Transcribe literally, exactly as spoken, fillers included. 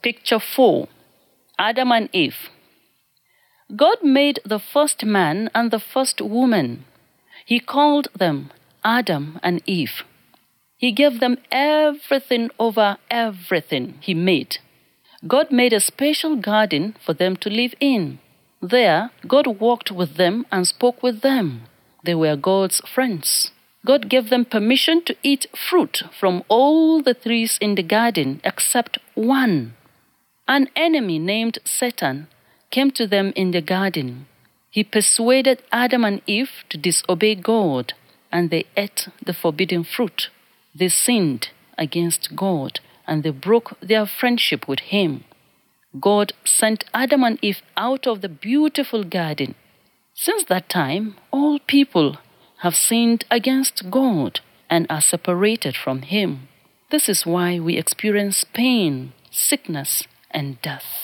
Picture four. Adam and Eve. God made the first man and the first woman. He called them Adam and Eve. He gave them everything over everything He made. God made a special garden for them to live in. There, God walked with them and spoke with them. They were God's friends. God gave them permission to eat fruit from all the trees in the garden except one. An enemy named Satan came to them in the garden. He persuaded Adam and Eve to disobey God, and they ate the forbidden fruit. They sinned against God, and they broke their friendship with Him. God sent Adam and Eve out of the beautiful garden. Since that time, all people have sinned against God and are separated from Him. This is why we experience pain, sickness, and death.